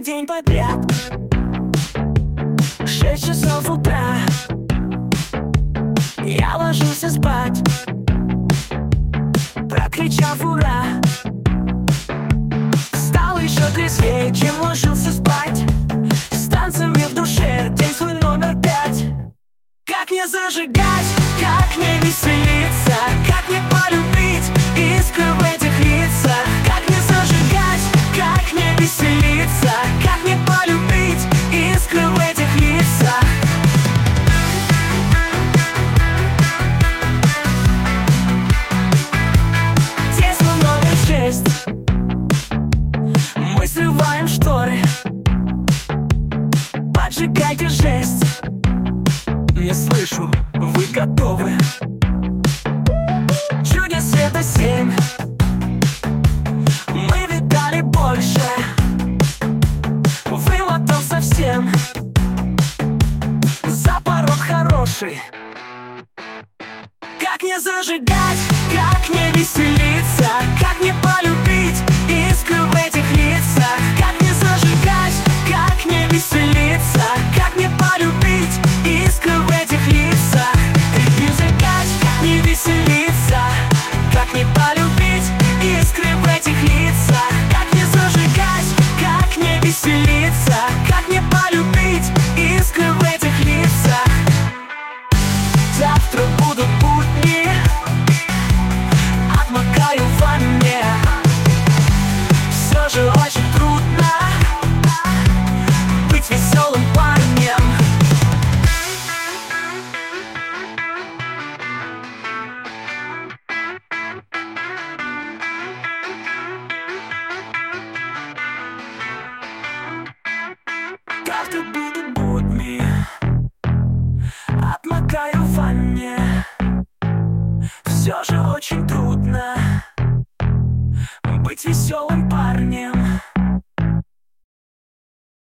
день подряд. 6 часов утра я ложился спать, прокричав ура. Стал еще трезвее, чем ложился спать, с танцами в душе, день свой номер 5. Как не зажигать, как не веселиться, как не полюбить искры в этих лицах. Как не зажигать, как не веселиться, как не полюбить искры в этих лицах. Здесь мы номер 6. Мы срываем шторы, поджигайте жесть. Не слышу, вы готовы? Чудес это 7. Мы видали больше, вымотал совсем. За порог хороший. Как не зажигать, как не веселиться, как не полюбить искры в этих лицах. Как не зажигать, как не веселиться, как не полюбить искры в этих лицах. Как не зажигать, не веселиться, как не полюбить искры в этих лицах. Как не зажигать, как не веселиться, как не полюбить искры в этих лицах. Завтра будут будни, отмокаю в ванне. Все же очень трудно быть веселым парнем. Завтра будут будни, отмокаю в ванне. Все же очень трудно быть веселым парнем.